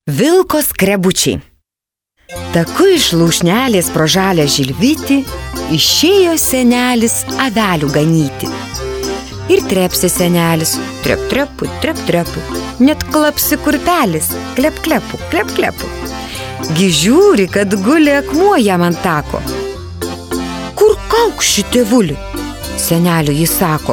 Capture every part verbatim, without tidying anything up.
Vilko skrebučiai. Taku iš lūšnelės pro žalią žilvitį išėjo senelis avelių ganyti. Ir trepsi senelis, trep trepu, trep trepu, net klapsi kurpelis, klep klepu, klep klepu. Gi žiūri, kad guli akmuo jam ant tako. Kur kaukši, tėvuli? Seneliu jis sako.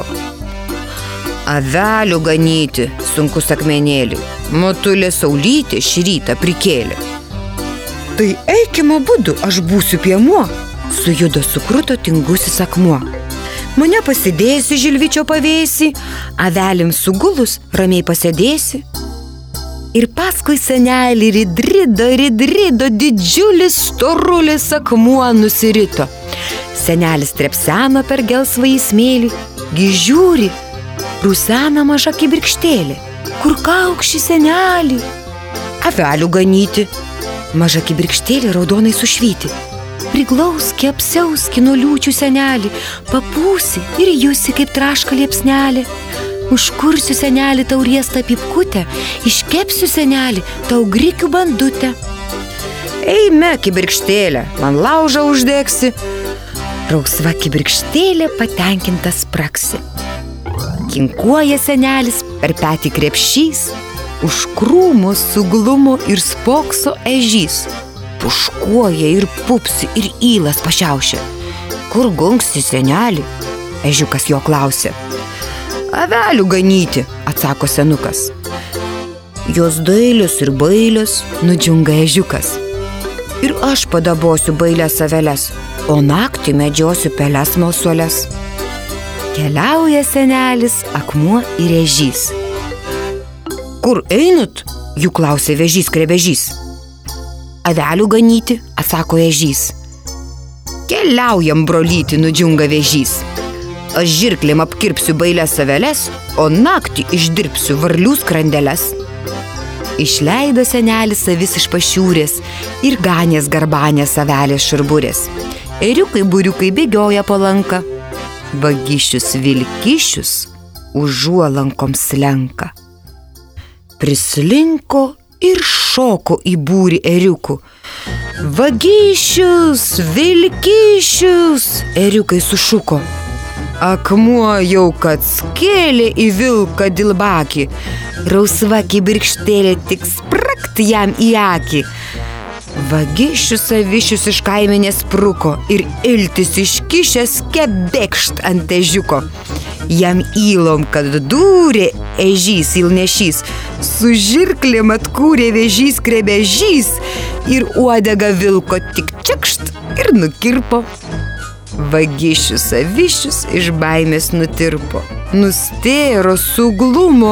Avelių ganyti, sunkus akmenėlį, motulė saulytė šį rytą prikėlė. Tai eikime abudu, aš būsiu piemuo, sujudo sukruto tingusis akmuo. Mane pasidėsi žilvičio pavėsi, avelim sugulus ramiai pasėdėsi. Ir paskui senelį ridrido, ridrido, didžiulis storulis akmuo nusirito. Senelis trepseno per gelsvąjį smėlį, gi žiūri, rusena maža kibirkštėlė. Kur kaukši, senelį? Avelių ganyti. Maža kibirkštėlė raudonai sušvyti. Priglauski, apsiauski nuo liūčių senelį, papūsi ir jusi kaip traška liepsnelė. Užkursiu senelį tau riestą pipkutę, iškepsiu senelį tau grikių bandutę. Eime, kibirkštėlė, man laužą uždegsi. Rausva kibirkštėlė patenkinta spraksi. Kinkuoja senelis per petį krepšys, už krūmo suglumo ir spokso ežys. Puškuoja ir pupsi ir ylas pašiaušia. Kur gungsi, senelį? Ežiukas jo klausė. Avelių ganyti, atsako senukas. Jos dailios ir bailios, nudžiunga ežiukas. Ir aš padabosiu bailias aveles, o naktį medžiosiu peles smalsuoles. Keliauja senelis, akmuo ir ežys. Kur einat? Jų klausė vežys krebežys. Avelių ganyti, atsako ežys. Keliaujam, brolyti, nudžiunga vežys. Aš žirklėm apkirpsiu bailias aveles, o naktį išdirbsiu varlių skrandeles. Išleido senelis avis iš pašiūrės ir ganės garbanės avelės šarburės. Ėriukai buriukai bėgioja po lanką. Vagišius vilkišius užuolankom slenka. Prislinko ir šoko į būrį ėriukų. Vagišius, vilkišius, ėriukai sušuko. Akmuo jau kad skėlė į vilką dilbakį. Rausva kibirkštėlė tik sprakt jam į akį. Vagišius avišius iš kaimenės spruko ir iltis iškišęs kebekšt ant ežiuko. Jam įlom, kad dūrė ežys ilnešys, su žirklėm atkūrė vežys krebežys ir uodega vilko tik čekšt ir nukirpo. Vagišius avišius iš baimės nutirpo, nustėro, suglumo,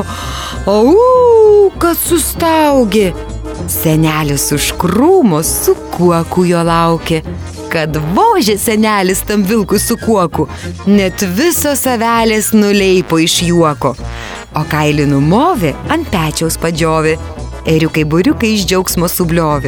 au, kad sustaugė. Senelis už krūmo su kuoku jo laukė, kad vožė senelis tam vilkui su kuoku, net visos avelės nuleipo iš juoko, o kailį numovė, ant pečiaus padžiovė, ėriukai buriukai iš džiaugsmo subliovė.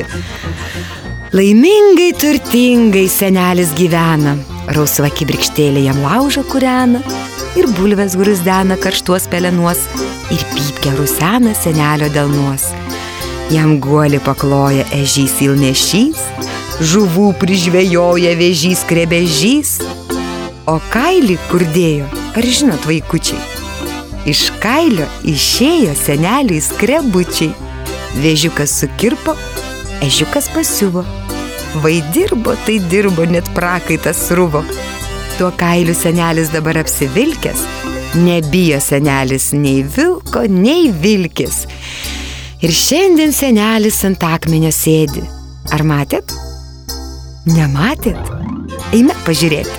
Laimingai, turtingai senelis gyvena, rausva kibirkštėlė jam laužą kūrena, ir bulves gruzdena karštuos pelenuos, ir pypkę rusena senelio delnuos. Jam guolį pakloja ežys ilnešys, žuvų prižvejoja vežys krebežys, o kailį kur dėjo, ar žinot, vaikučiai? Iš kailio išėjo seneliui skrebučiai. Vežiukas sukirpo, ežiukas pasiuvo. Vai dirbo, tai dirbo, net prakaitas sruvo. Tuo kailiu senelis dabar apsivilkęs, nebijo senelis nei vilko, nei vilkės. Ir šiandien senelis ant akmenio sėdi. Ar matėt? Nematėt? Eime pažiūrėti.